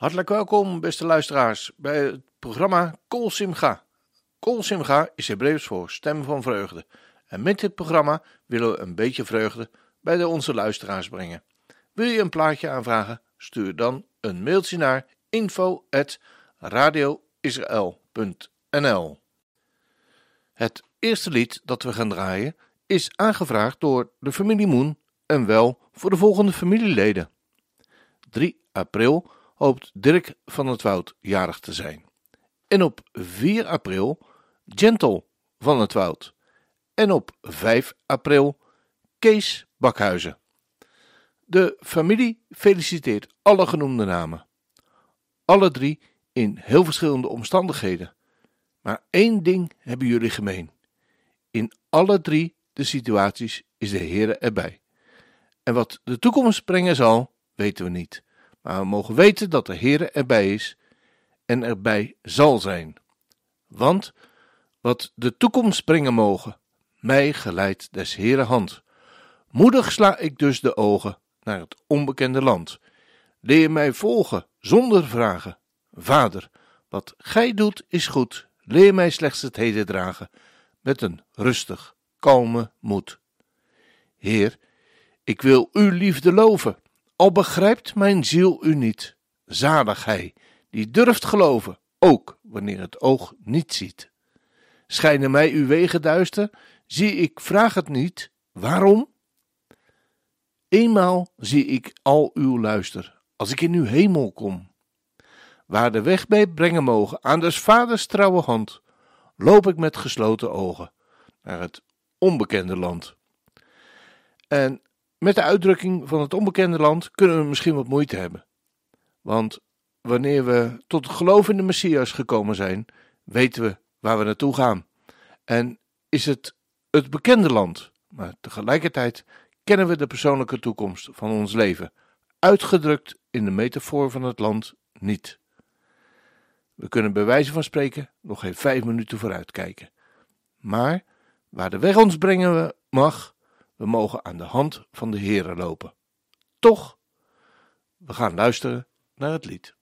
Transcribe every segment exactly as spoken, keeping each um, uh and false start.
Hartelijk welkom, beste luisteraars, bij het programma Kol Simcha. Kol Simcha is Hebreeuws voor stem van vreugde. En met dit programma willen we een beetje vreugde bij de onze luisteraars brengen. Wil je een plaatje aanvragen? Stuur dan een mailtje naar info at radio israel punt n l. Het eerste lied dat we gaan draaien is aangevraagd door de familie Moen en wel voor de volgende familieleden. drie april hoopt Dirk van het Woud jarig te zijn. En op vier april Gentle van het Woud. En op vijf april Kees Bakhuizen. De familie feliciteert alle genoemde namen. Alle drie in heel verschillende omstandigheden. Maar één ding hebben jullie gemeen. In alle drie de situaties is de Heere erbij. En wat de toekomst brengen zal, weten we niet. Maar we mogen weten dat de Heere erbij is en erbij zal zijn. Want wat de toekomst brengen mogen, mij geleidt des Heere hand. Moedig sla ik dus de ogen naar het onbekende land. Leer mij volgen zonder vragen. Vader, wat gij doet is goed. Leer mij slechts het heden dragen met een rustig, kalme moed. Heer, ik wil uw liefde loven, al begrijpt mijn ziel u niet. Zalig hij, die durft geloven, ook wanneer het oog niet ziet. Schijnen mij uw wegen duister, zie ik, vraag het niet, waarom? Eenmaal zie ik al uw luister, als ik in uw hemel kom. Waar de weg mij brengen mogen, aan des vaders trouwe hand, loop ik met gesloten ogen naar het onbekende land. En met de uitdrukking van het onbekende land kunnen we misschien wat moeite hebben. Want wanneer we tot het geloof in de Messias gekomen zijn, weten we waar we naartoe gaan. En is het het bekende land, maar tegelijkertijd kennen we de persoonlijke toekomst van ons leven, uitgedrukt in de metafoor van het land niet. We kunnen bij wijze van spreken nog geen vijf minuten vooruit kijken. Maar waar de weg ons brengen mag, we mogen aan de hand van de Heere lopen. Toch, we gaan luisteren naar het lied.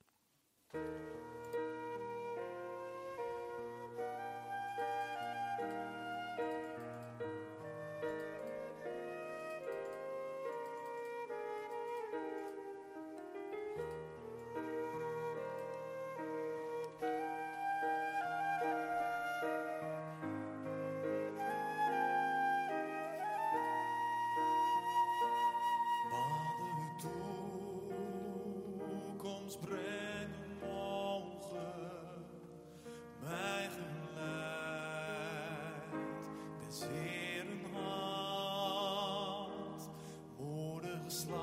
Brengen mogen, mij geleid, des Heeren hand, moedig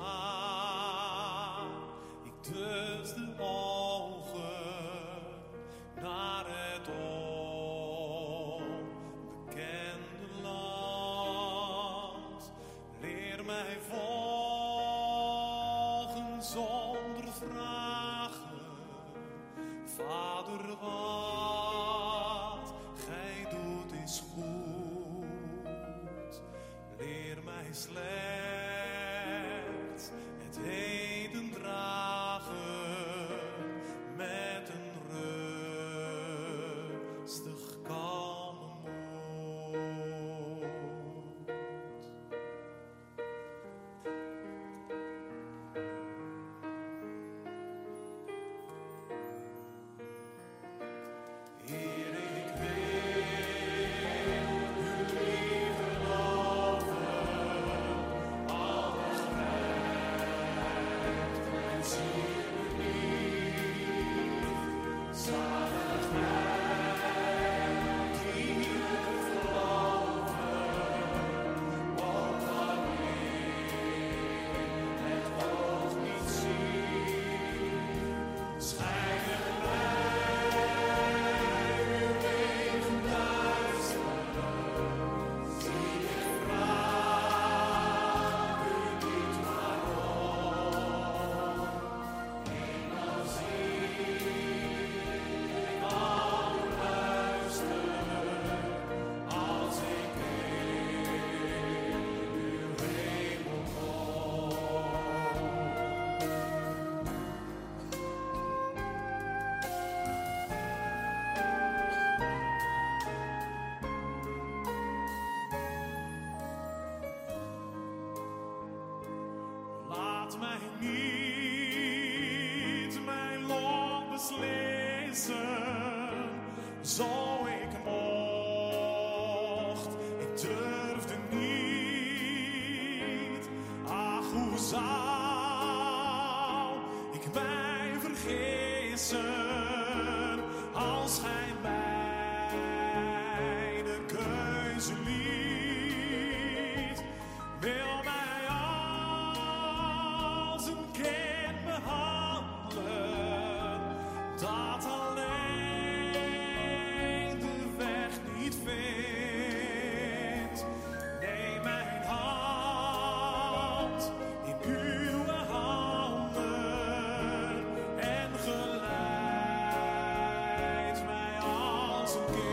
sla, ik dus de ogen naar het onbekende land, leer mij volgen zonder vragen. Vader, wat gij doet is goed. Leer mij slechts het heden dragen met een rustig, kalme moed. vrezen, zo ik mocht. Ik durfde niet, ach hoe zou ik mij vergissen, als gij mij de keuze liet. Wil mij als een kind behandelen, dat alleen de weg niet vindt. Neem mijn hand in uw handen en geleid mij als een kind.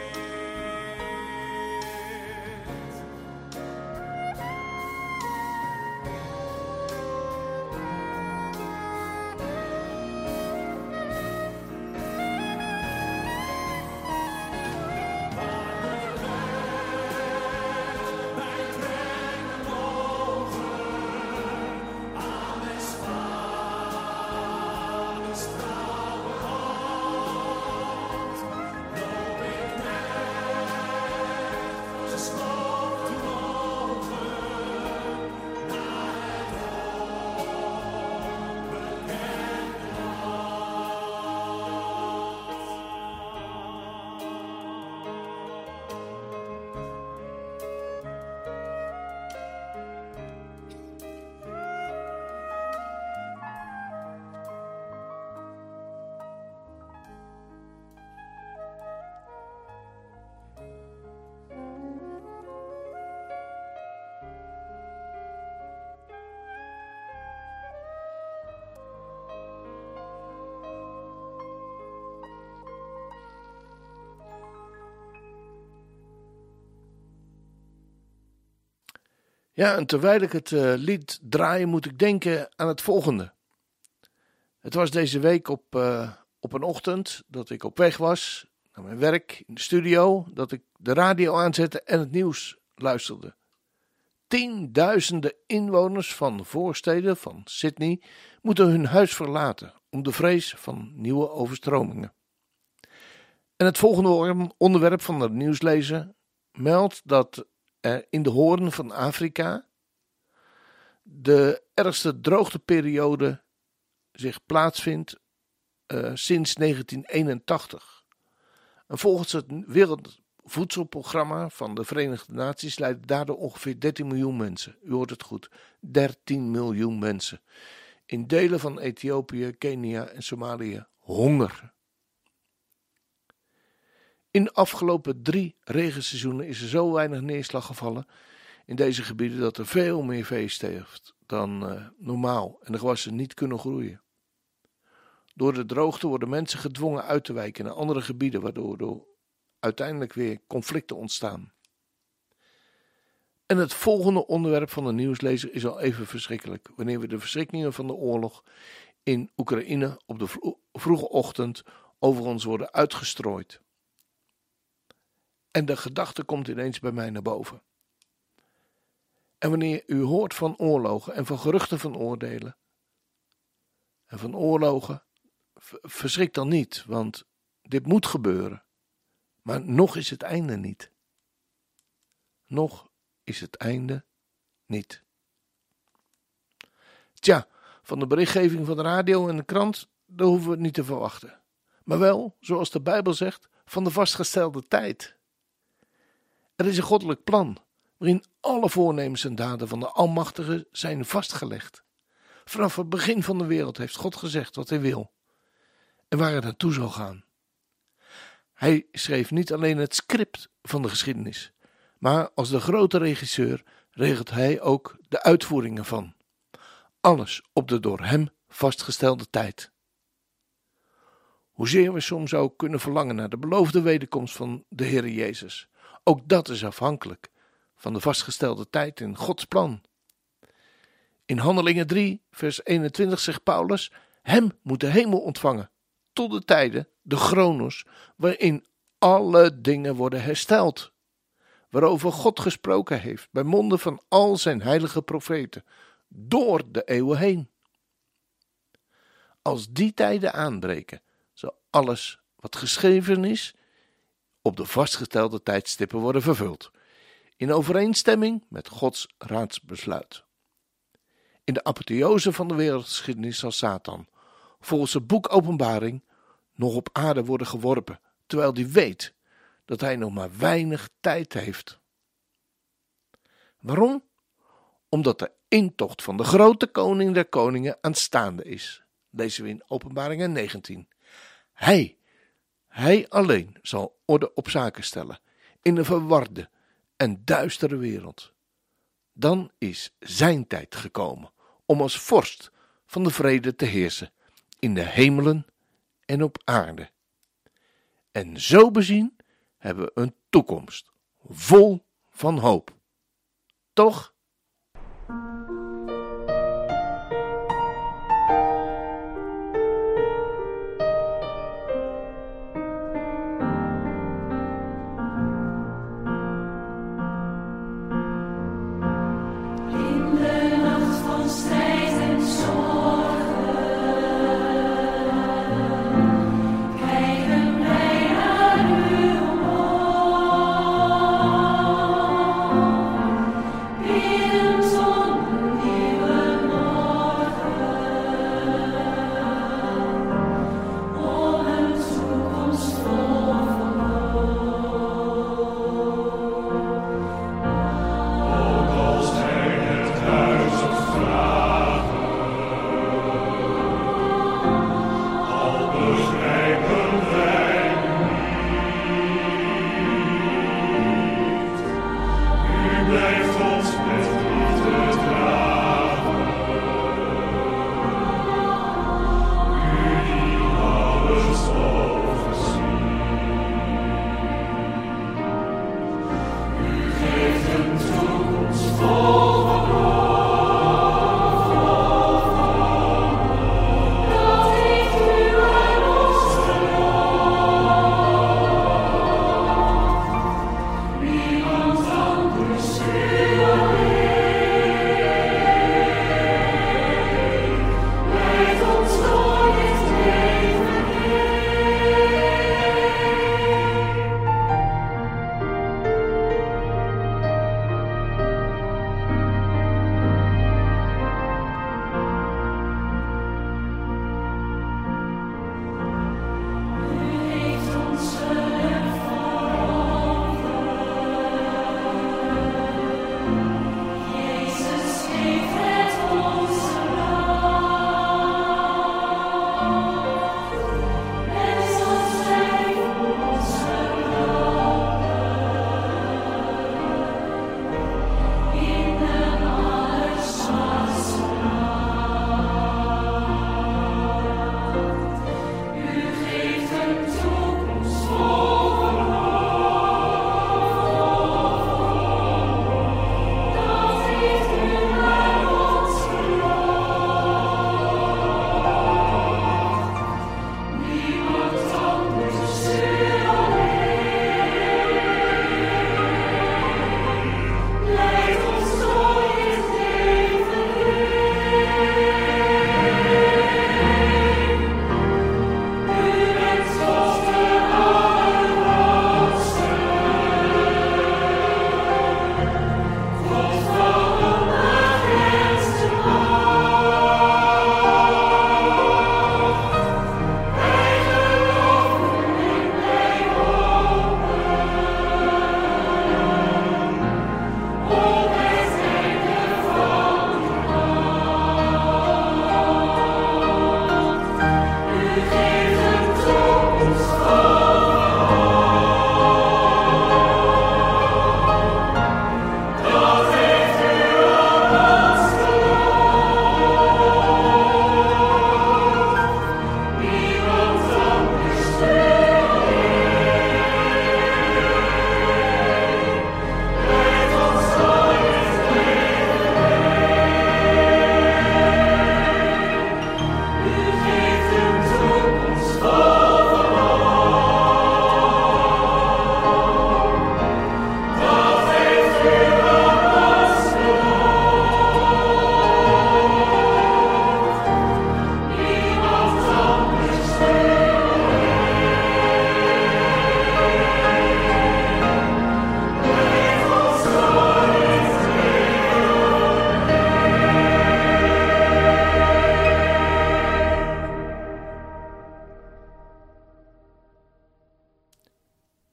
Ja, en terwijl ik het uh, lied draai, moet ik denken aan het volgende. Het was deze week op, uh, op een ochtend dat ik op weg was naar mijn werk in de studio, dat ik de radio aanzette en het nieuws luisterde. Tienduizenden inwoners van voorsteden van Sydney moeten hun huis verlaten om de vrees van nieuwe overstromingen. En het volgende onderwerp van de nieuwslezer meldt dat er in de hoorn van Afrika de ergste droogteperiode zich plaatsvindt uh, sinds negentien eenentachtig. En volgens het Wereldvoedselprogramma van de Verenigde Naties lijden daardoor ongeveer dertien miljoen mensen. U hoort het goed, dertien miljoen mensen. In delen van Ethiopië, Kenia en Somalië honger. In de afgelopen drie regenseizoenen is er zo weinig neerslag gevallen in deze gebieden dat er veel meer vee sterft dan uh, normaal en de gewassen niet kunnen groeien. Door de droogte worden mensen gedwongen uit te wijken naar andere gebieden, waardoor er uiteindelijk weer conflicten ontstaan. En het volgende onderwerp van de nieuwslezer is al even verschrikkelijk, wanneer we de verschrikkingen van de oorlog in Oekraïne op de vro- vroege ochtend over ons worden uitgestrooid. En de gedachte komt ineens bij mij naar boven. En wanneer u hoort van oorlogen en van geruchten van oordelen en van oorlogen, verschrik dan niet, want dit moet gebeuren. Maar nog is het einde niet. Nog is het einde niet. Tja, van de berichtgeving van de radio en de krant, daar hoeven we het niet te verwachten. Maar wel, zoals de Bijbel zegt, van de vastgestelde tijd. Er is een goddelijk plan, waarin alle voornemens en daden van de Almachtige zijn vastgelegd. Vanaf het begin van de wereld heeft God gezegd wat hij wil en waar het naartoe zal gaan. Hij schreef niet alleen het script van de geschiedenis, maar als de grote regisseur regelt hij ook de uitvoeringen van. Alles op de door hem vastgestelde tijd. Hoezeer we soms ook kunnen verlangen naar de beloofde wederkomst van de Heere Jezus, ook dat is afhankelijk van de vastgestelde tijd in Gods plan. In Handelingen drie, vers eenentwintig zegt Paulus, hem moet de hemel ontvangen, tot de tijden, de chronos, waarin alle dingen worden hersteld, waarover God gesproken heeft, bij monden van al zijn heilige profeten, door de eeuwen heen. Als die tijden aanbreken, zal alles wat geschreven is op de vastgestelde tijdstippen worden vervuld, in overeenstemming met Gods raadsbesluit. In de apotheose van de wereldgeschiedenis zal Satan, volgens het boek Openbaring, nog op aarde worden geworpen, terwijl hij weet dat hij nog maar weinig tijd heeft. Waarom? Omdat de intocht van de grote koning der koningen aanstaande is. Lezen we in Openbaringen negentien. Hij, hij alleen zal orde op zaken stellen in een verwarde en duistere wereld. Dan is zijn tijd gekomen om als vorst van de vrede te heersen in de hemelen en op aarde. En zo bezien hebben we een toekomst vol van hoop. Toch? In de nacht van strijd en zorgen kijken wij naar u omhoog.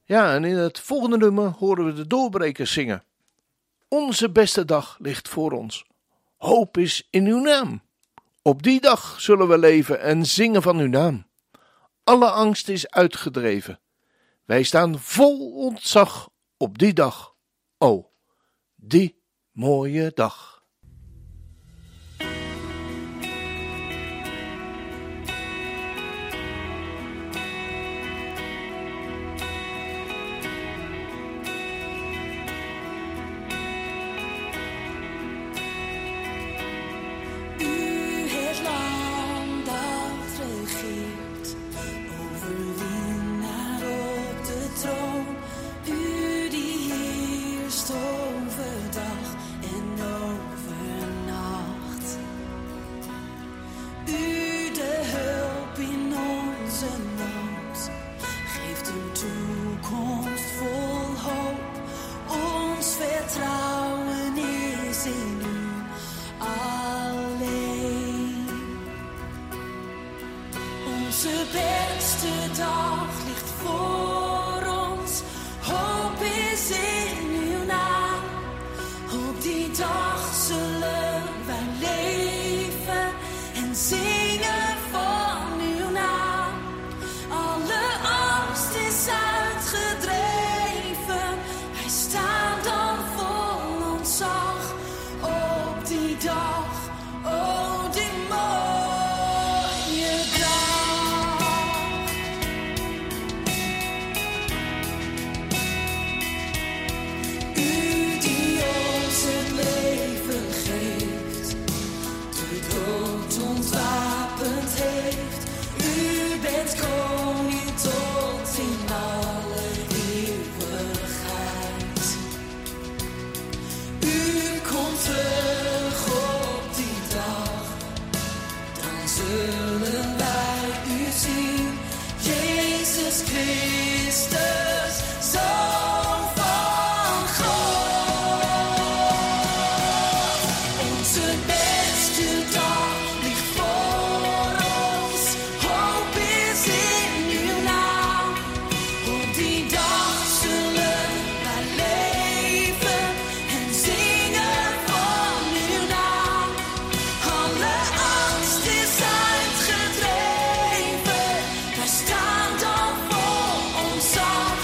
Ja, en in het volgende nummer horen we de doorbrekers zingen. Onze beste dag ligt voor ons. Hoop is in uw naam. Op die dag zullen we leven en zingen van uw naam. Alle angst is uitgedreven. Wij staan vol ontzag op die dag. O, die mooie dag. Onze beste dag ligt voor ons. Hoop is in uw naam. Op die dag zullen wij leven en zingen van uw naam. Alle angst is uitgedreven. Wij staan dan vol ontzag op die dag. Oh, die mooie dag. U die ons het leven geeft, de dood ontwapend heeft. U bent koning tot in alle eeuwigheid. U komt terug op die dag, dan zullen wij u zien. Jezus Christus, Zoon van God. Onze beste dag ligt voor ons. Hoop is in uw naam. Op die dag zullen wij leven en zingen van uw naam. Alle angst is uitgedreven. Wij staan dan vol ontzag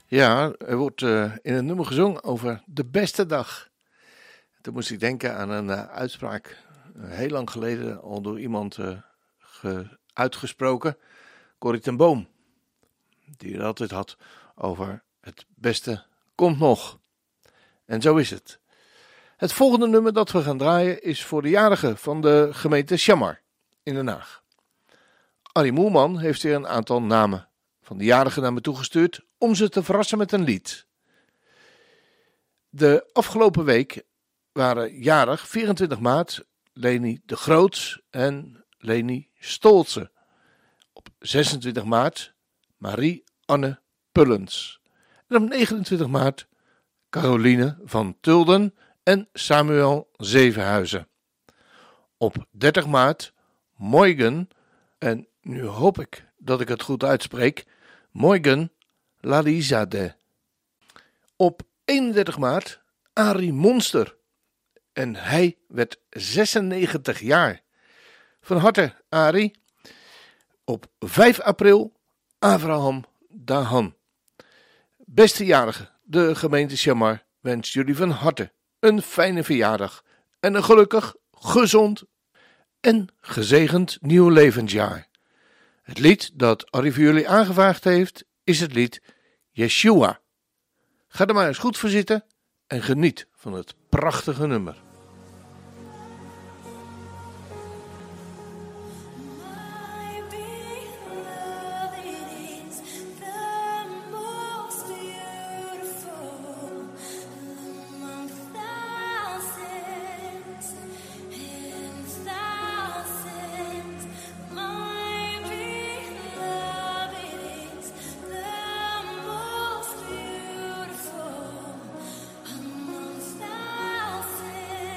Ja, er wordt uh, in een nummer gezongen over de beste dag. Toen moest ik denken aan een uh, uitspraak, uh, heel lang geleden al door iemand uh, ge- uitgesproken, Corrie ten Boom. Die het altijd had over het beste komt nog. En zo is het. Het volgende nummer dat we gaan draaien is voor de jarigen van de gemeente Chamar in Den Haag. Arie Moerman heeft weer een aantal namen van de jarigen naar me toegestuurd om ze te verrassen met een lied. De afgelopen week waren jarig vierentwintig maart Leni de Groots en Leni Stolze. Op zesentwintig maart Marie-Anne Pullens. En op negenentwintig maart Caroline van Tulden en Samuel Zevenhuizen. Op dertig maart Moigen, en nu hoop ik dat ik het goed uitspreek, Moigen Lalizade. Op eenendertig maart Arie Monster. En hij werd zesennegentig jaar. Van harte, Arie. Op vijf april Abraham Dahan. Beste jarigen, de gemeente Chamar wenst jullie van harte een fijne verjaardag en een gelukkig, gezond en gezegend nieuw levensjaar. Het lied dat Arie voor jullie aangevraagd heeft is het lied Yeshua. Ga er maar eens goed voor zitten en geniet van het prachtige nummer. My beloved is the most beautiful among thousands and thousands. My beloved is the most beautiful among thousands.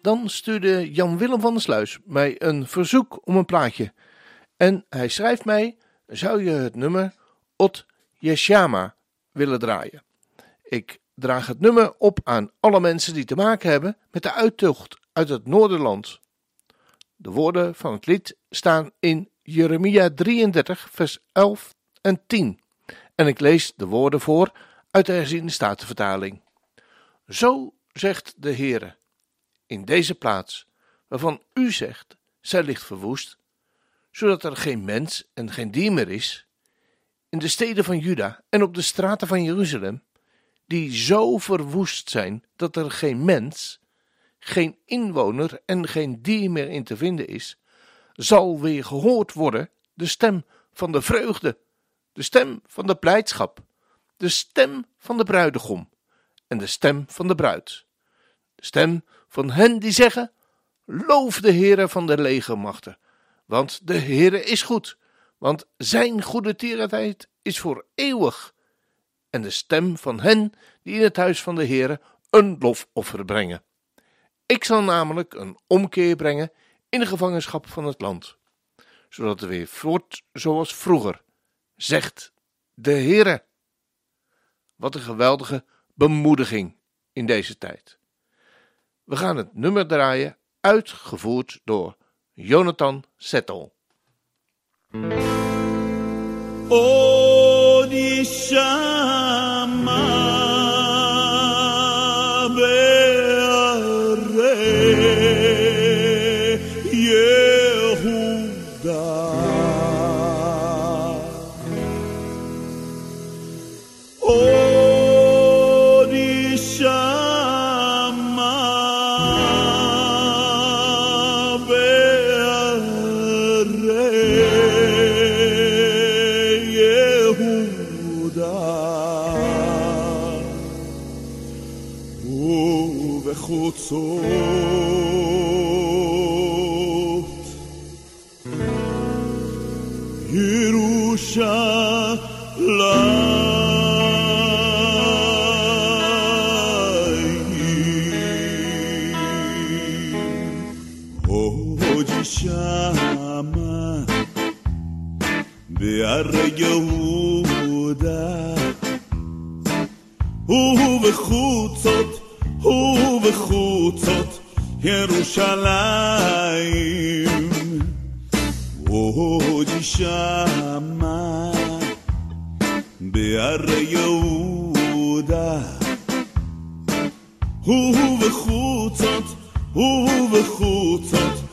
Dan stuurde Jan Willem van der Sluis mij een verzoek om een plaatje. En hij schrijft mij, zou je het nummer Ot Yeshama willen draaien? Ik draag het nummer op aan alle mensen die te maken hebben met de uittocht uit het Noorderland. De woorden van het lied staan in Jeremia drieëndertig vers elf en tien. En ik lees de woorden voor uit de herziene statenvertaling. Zo zegt de Heere, in deze plaats, waarvan u zegt, zij ligt verwoest, zodat er geen mens en geen dier meer is, in de steden van Juda en op de straten van Jeruzalem, die zo verwoest zijn dat er geen mens, geen inwoner en geen dier meer in te vinden is, zal weer gehoord worden de stem van de vreugde, de stem van de blijdschap, de stem van de bruidegom en de stem van de bruid. De stem van hen die zeggen, loof de Heere van de legermachten, want de Heere is goed, want zijn goede tierenheid is voor eeuwig. En de stem van hen die in het huis van de Heere een lofoffer brengen. Ik zal namelijk een omkeer brengen in de gevangenschap van het land, zodat het weer wordt zoals vroeger, zegt de Heere. Wat een geweldige bemoediging in deze tijd. We gaan het nummer draaien, uitgevoerd door Jonathan Settel. עוד יישמע בערי יהודה עוד יישמע בערי יהודה ובחוצות ירושלים עוד יישמע בערי יהודה ובחוצות ובחוצות ירושלים עוד יישמע בערי יהודה ובחוצות ובחוצות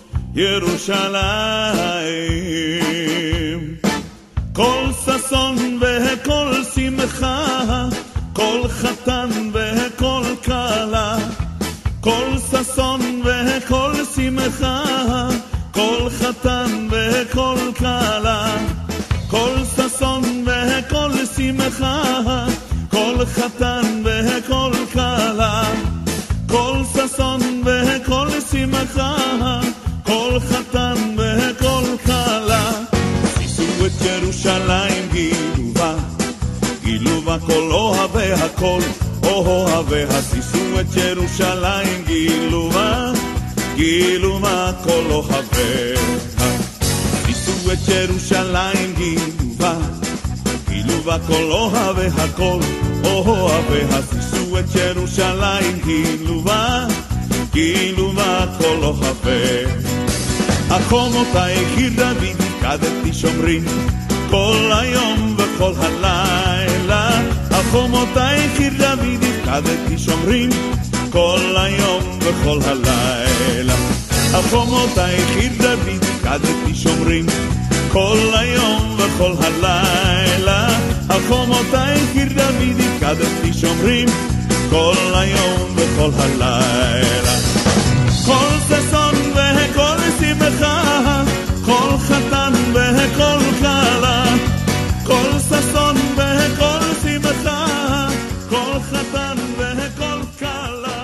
ירושלים כל ששון וכל שמחה כל חתן וכל כלה כל ששון וכל שמחה כל חתן וכל כלה כל ששון וכל שמחה כל חתן וכל כלה כל ששון וכל שמחה כל חתן וכל כלה שישו את ירושלים גילובה גילובה כל אוהבי הכל אוהביה שישו את ירושלים גילובה גילובה כל אוהביה שישו את ירושלים גילובה גילובה כל אוהבי הכל אוהביה שישו את ירושלים גילובה גילובה כל אוהביה החומותייך עיר דוד קדתי שומרים כל היום וכל הלילה החומותייך עיר דוד הפקדתי שומרים כל היום וכל הלילה החומותייך עיר דוד הפקדתי שומרים כל היום וכל הלילה החומותייך עיר דוד הפקדתי שומרים כל היום וכל הלילה כל ששון וכל שמחה כל חתן וכל כלה כל ששון וכל שמחה כל חתן וכל כלה.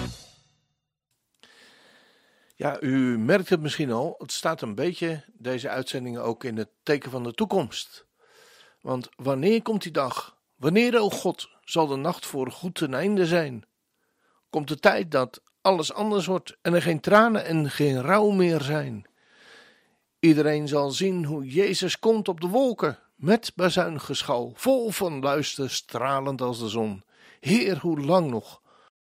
Ja, u merkt het misschien al, het staat een beetje, deze uitzendingen, ook in het teken van de toekomst. Want wanneer komt die dag? Wanneer, o God, zal de nacht voor goed ten einde zijn? Komt de tijd dat alles anders wordt en er geen tranen en geen rouw meer zijn. Iedereen zal zien hoe Jezus komt op de wolken, met bazuingeschal, vol van luister, stralend als de zon. Heer, hoe lang nog?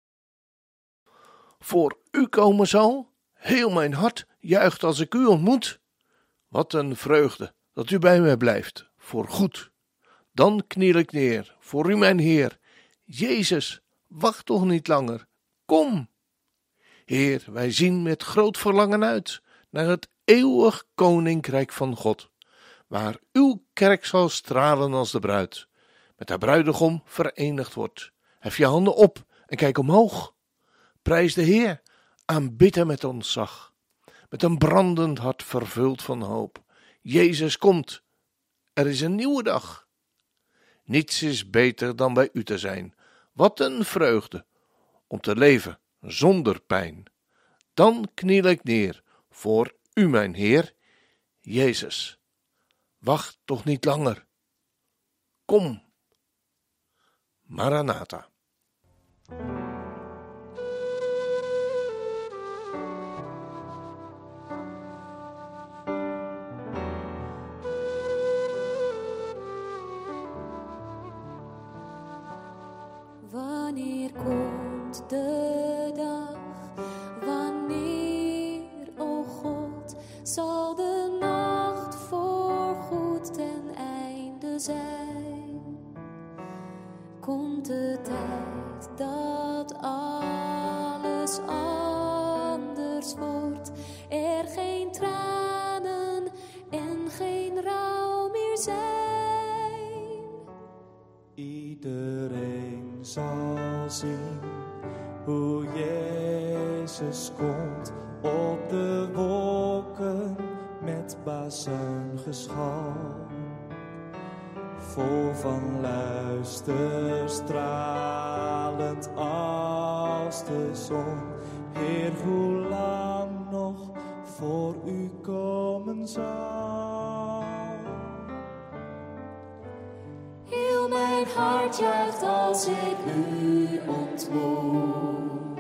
Voor u komen zal, heel mijn hart juicht als ik u ontmoet. Wat een vreugde, dat u bij mij blijft, voor goed. Dan kniel ik neer, voor u mijn Heer. Jezus, wacht toch niet langer, kom. Heer, wij zien met groot verlangen uit naar het eeuwig koninkrijk van God, waar uw kerk zal stralen als de bruid, met haar bruidegom verenigd wordt. Hef je handen op en kijk omhoog. Prijs de Heer, aanbid hem met ontzag, met een brandend hart vervuld van hoop. Jezus komt, er is een nieuwe dag. Niets is beter dan bij u te zijn. Wat een vreugde om te leven zonder pijn. Dan kniel ik neer voor u, mijn Heer, Jezus. Wacht toch niet langer. Kom. Maranatha. Wanneer komt de dag? Wanneer, o God, zal de nacht voorgoed ten einde zijn? Komt de tijd dat alles anders wordt, er geen tranen en geen rouw meer zijn? Iedereen zal zien hoe Jezus komt op de wolken met bazuingeschal. Vol van luister, stralend als de zon. Heer, hoe lang nog voor u komen zal? Heel mijn hart juicht als ik u ontmoet.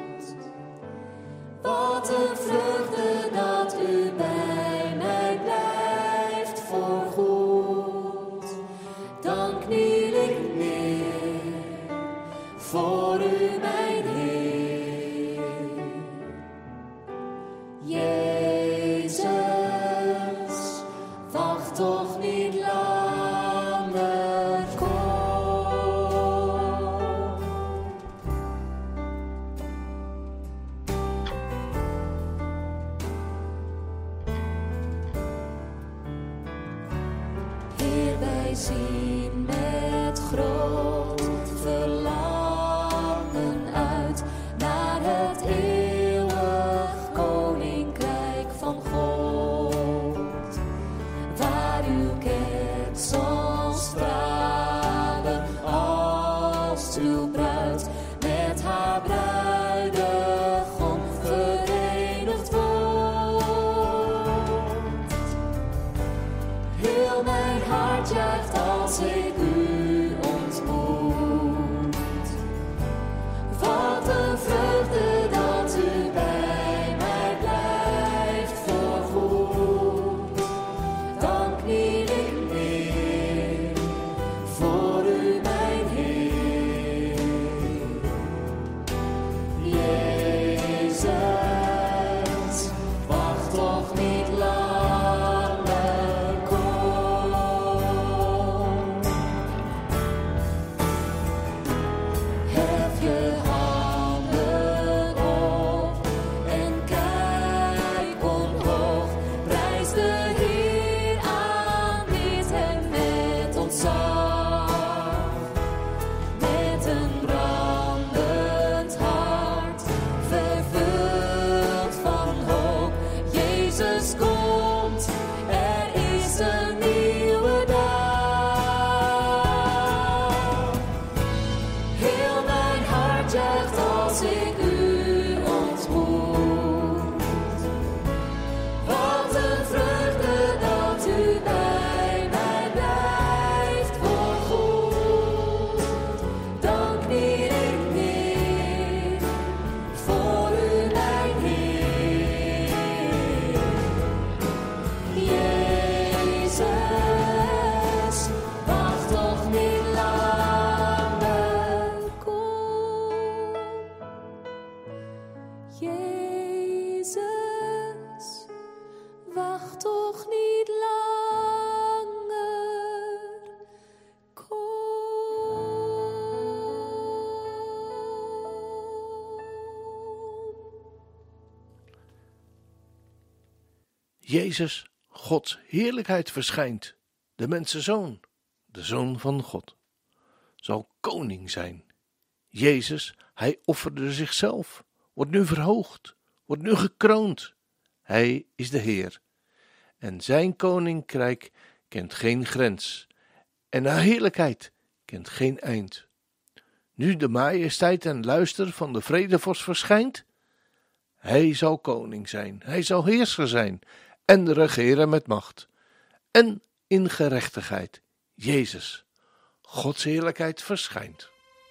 Wat een vreugde dat u bij mij blijft voorgoed. Dan kniel ik neer voor u, mijn Heer. Jezus, wacht toch niet langer, kom. Heer, wij zien met groot verlangen uit naar het eeuwig koninkrijk van God, waar uw kerk zal stralen als uw bruid met haar bruidegom verenigd wordt. Heel mijn hart juicht als ik Jezus, wacht toch niet langer, kom. Jezus, Gods heerlijkheid verschijnt. De mensenzoon, de Zoon van God, zal koning zijn. Jezus, hij offerde zichzelf, wordt nu verhoogd, wordt nu gekroond. Hij is de Heer. En zijn koninkrijk kent geen grens. En haar heerlijkheid kent geen eind. Nu de majesteit en luister van de vredevorst verschijnt, hij zal koning zijn, hij zal heerser zijn en regeren met macht. En in gerechtigheid, Jezus, Gods heerlijkheid verschijnt.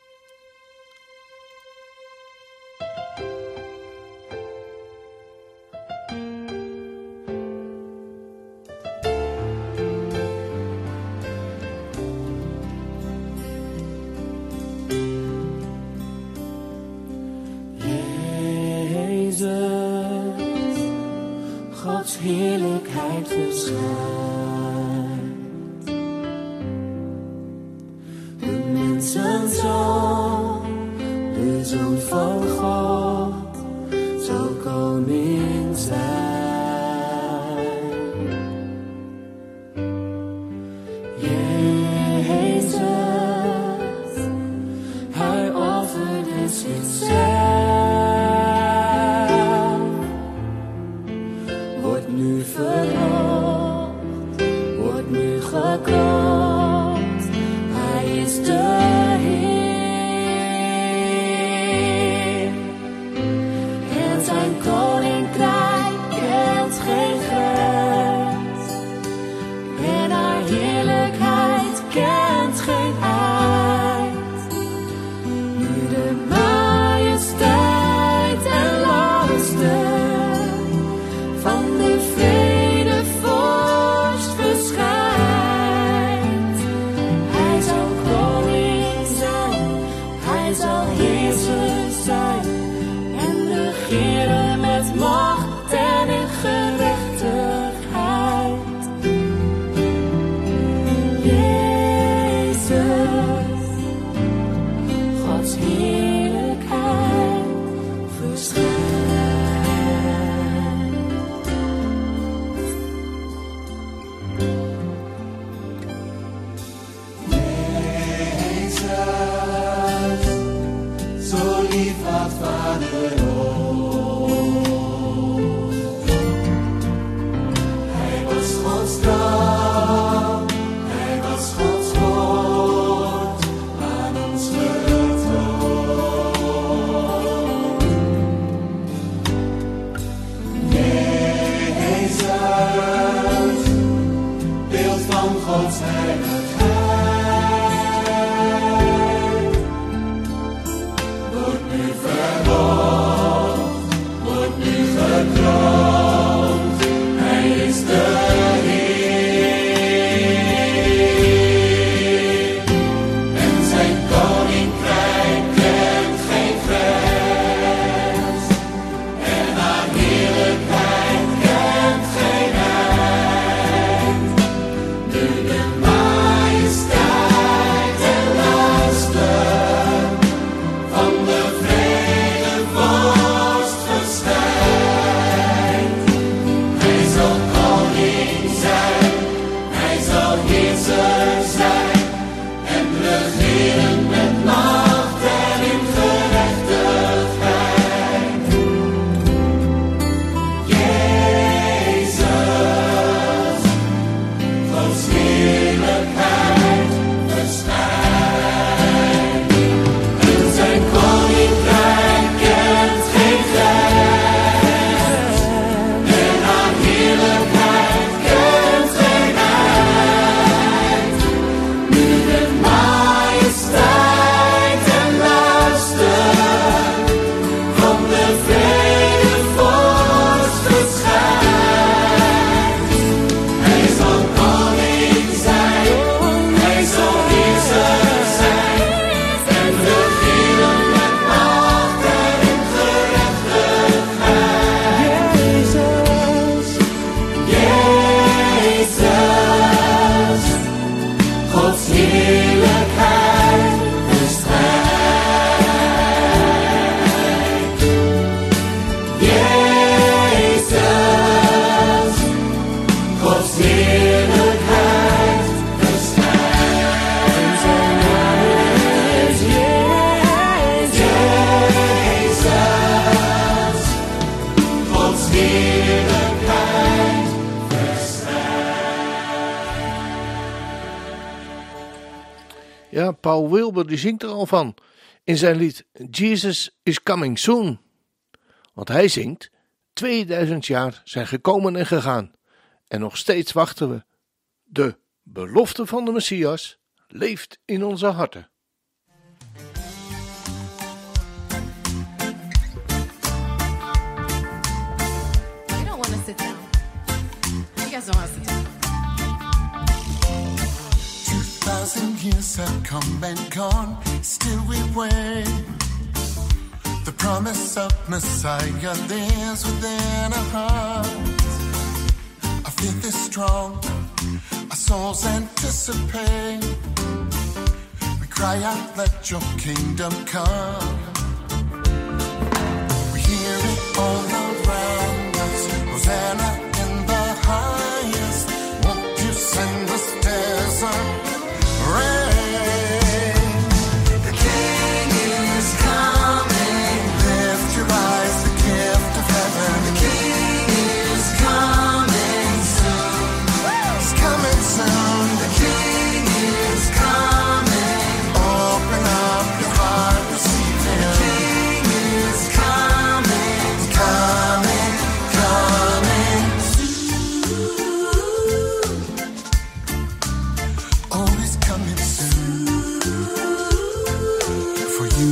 Gods heerlijkheid verschijnt. De mensenzoon, de Zoon van God, zal koning zijn. Jezus, hij offerde zichzelf. Nu verhoogd, wordt nu gekroond, hij is de Heer. En zijn koninkrijk kent geen grens, en haar heerlijkheid kent geen eind. Nu de majesteit en luister van de vrede heerlijkheid Ja, Paul Wilbur die zingt er al van in zijn lied Jesus is Coming Soon. Want hij zingt, tweeduizend jaar zijn gekomen en gegaan en nog steeds wachten we. De belofte van de Messias leeft in onze harten. You don't want to sit down. You guys don't want to sit down. Two thousand years have come and gone, still we wait. The promise of Messiah lives within our hearts. Our faith is strong, our souls anticipate. We cry out, let your kingdom come. We hear it all around us. Hosanna in the highest. Won't you send us desert rain? The King is coming. Lift your eyes, the gift of heaven. The King is coming soon. He's coming soon. The King is coming. Open up your heart, receive Him. The King is coming, coming, coming soon. Oh, He's coming soon for you.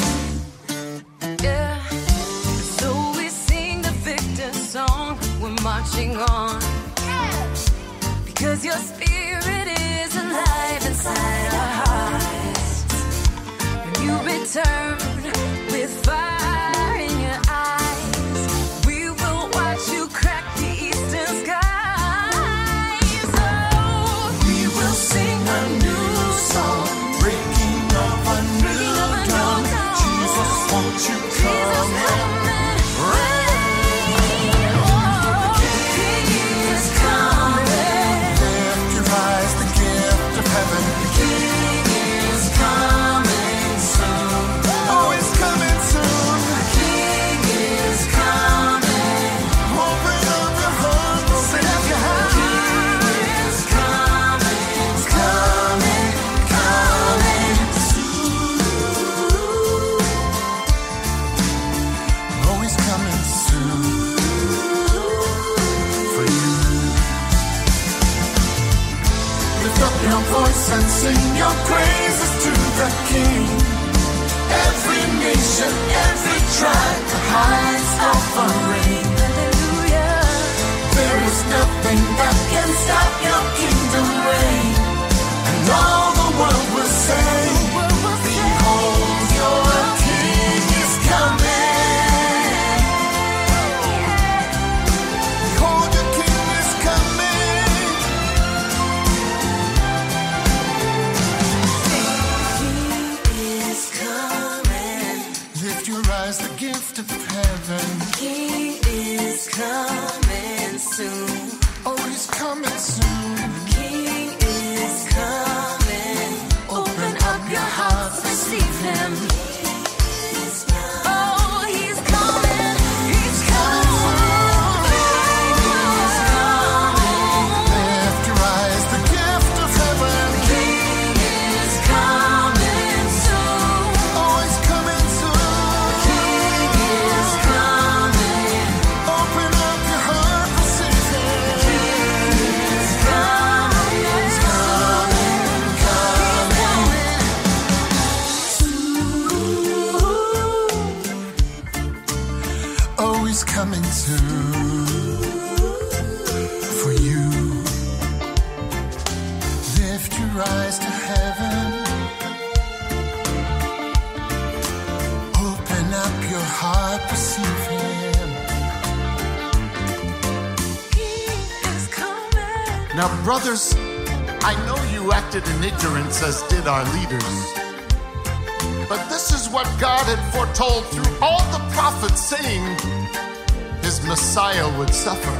Yeah. So we sing the victor song. We're marching on. Because your spirit is alive inside our hearts. When you return with fire in your eyes, we will watch you crack the eastern skies. Oh, We will sing a new song, breaking of a new of a new dawn. dawn. Jesus, won't you Jesus come and coming, reign? oh, the King is coming. Lift your eyes, the gift of heaven. The King is coming soon. Oh, He's coming soon. The King is coming. Open up your heart, open up your heart. The King is coming. He's coming, coming soon. Oh, He's coming soon for you. Lift up your voice and sing your praises to the King. Every nation, every tribe, the highest offering. Hallelujah. There is nothing that can stop your kingdom reign. And all the world will say, behold, your King is coming. Behold, your King is coming. He is coming. Lift your eyes, the gift of heaven. He is coming soon. Oh, He's coming soon. King is coming. Open up your hearts, receive Him. Oh, He's coming. He's coming. He's coming. Lift your eyes, the gift of heaven. King is coming soon. Oh, He's coming soon. King is coming. Open up your heart, receive Him. He's coming. He's coming. Oh, He's coming soon for you. Lift your eyes to heaven. Open up your heart, receive Him. He is coming. Now, brothers, I know you acted in ignorance as did our leaders. But this is what God had foretold through all the prophets, saying His Messiah would suffer.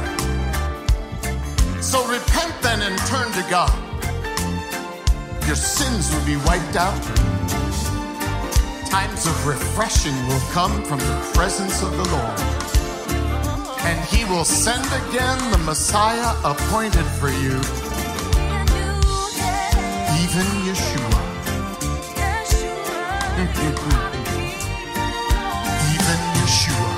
So repent then and turn to God. Your sins will be wiped out. Times of refreshing will come from the presence of the Lord. and he will send again the Messiah appointed for you, even Yeshua. Even Yeshua.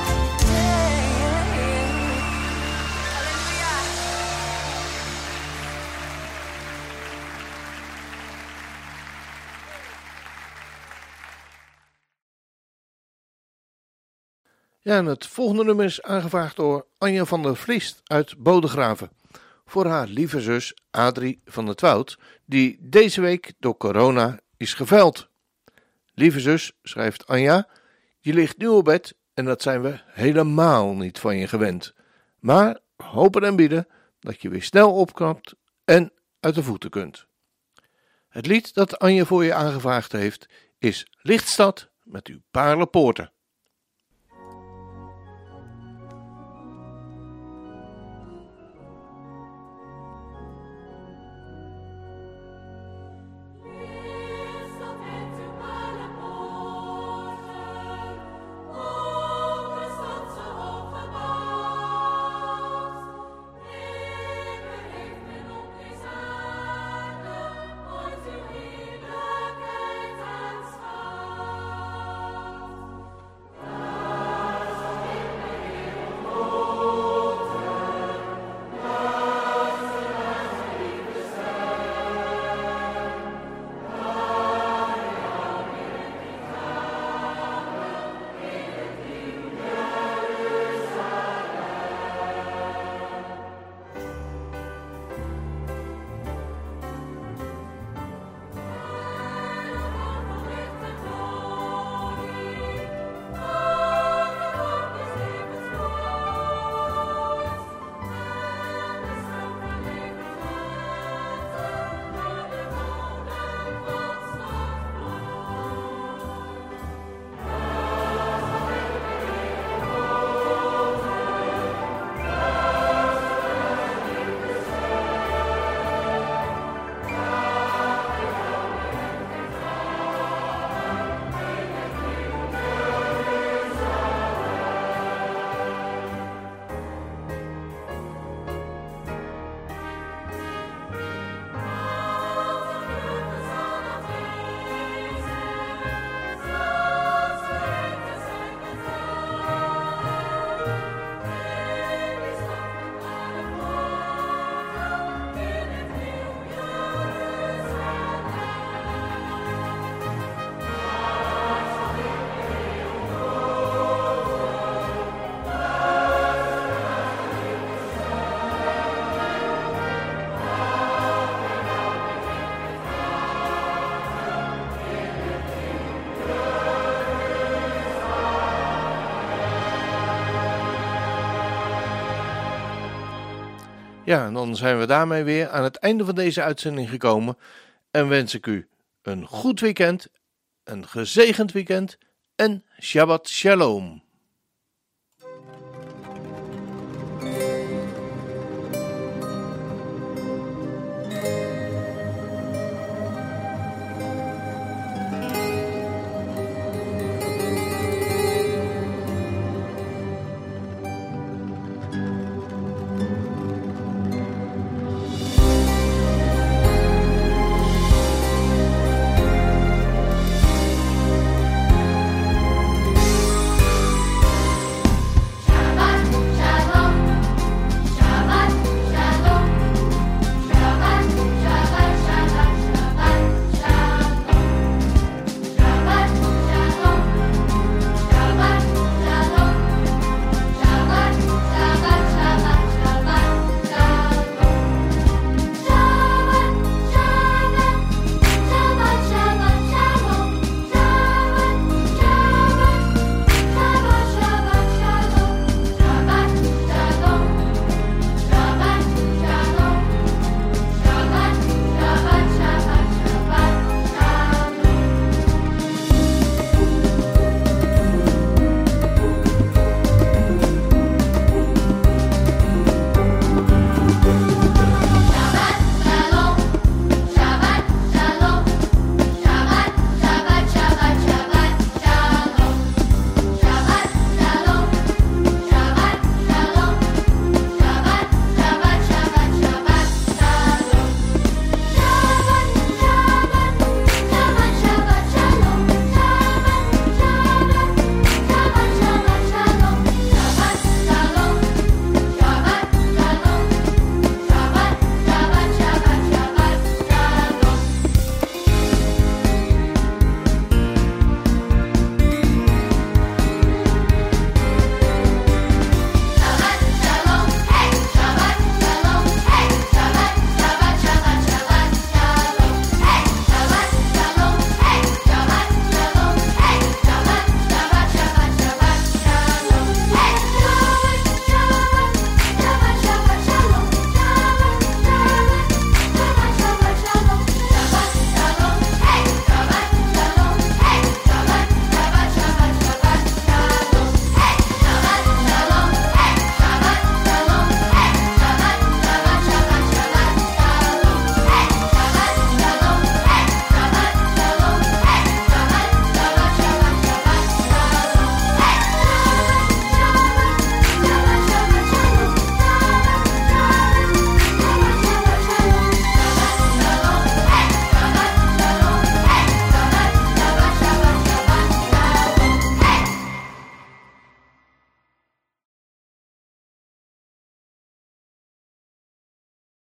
Ja, en het volgende nummer is aangevraagd door Anja van der Vliest uit Bodegraven. Voor haar lieve zus Adrie van der Twout, die deze week door corona is geveld. Lieve zus, schrijft Anja, je ligt nu op bed en dat zijn we helemaal niet van je gewend. Maar hopen en bieden dat je weer snel opknapt en uit de voeten kunt. Het lied dat Anja voor je aangevraagd heeft is Lichtstad met uw paarlenpoorten. Ja, en dan zijn we daarmee weer aan het einde van deze uitzending gekomen en wens ik u een goed weekend, een gezegend weekend en Shabbat Shalom.